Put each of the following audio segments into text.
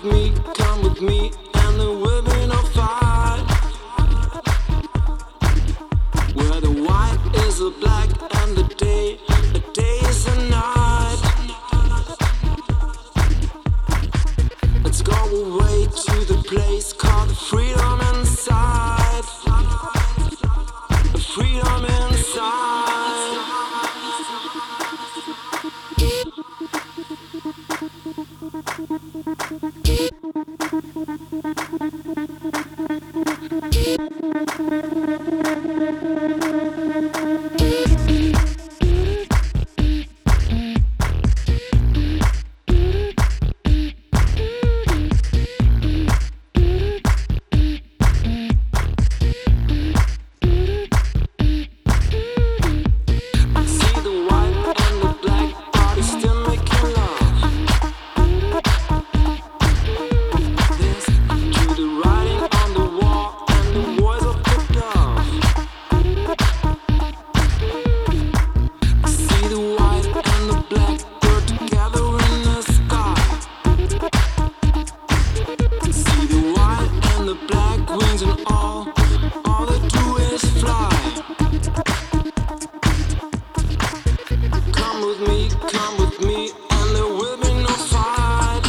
come with me, and there will be no fight. Where the white is the black, and the day is the night. Let's go away to the place called freedom inside. Freedom inside. Come with me, and there will be no fight.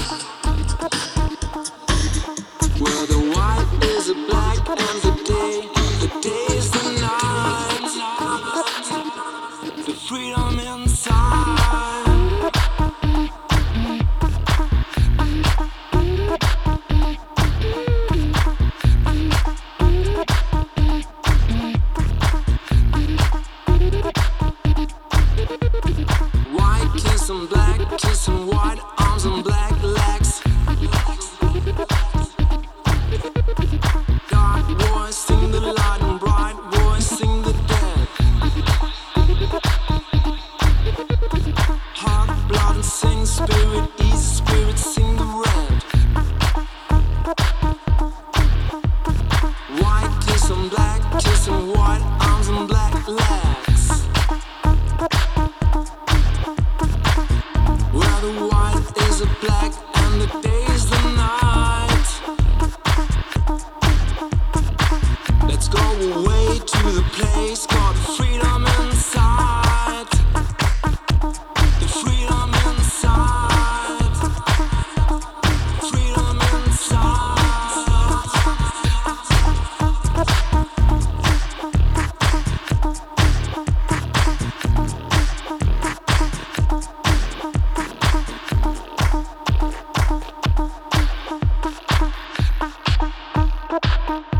Where the white is the black, and the day is the night. The freedom inside. Some black kiss and white arms and black legs. Dark voice sing the light and bright voice sing the dead. Heart, blood and sing spirit, easy spirit sing the red. White kiss and white arms and black legs. Where the white is the black and the day is the night. Let's go away to the place called freedom inside. The freedom inside. Freedom inside. Bye.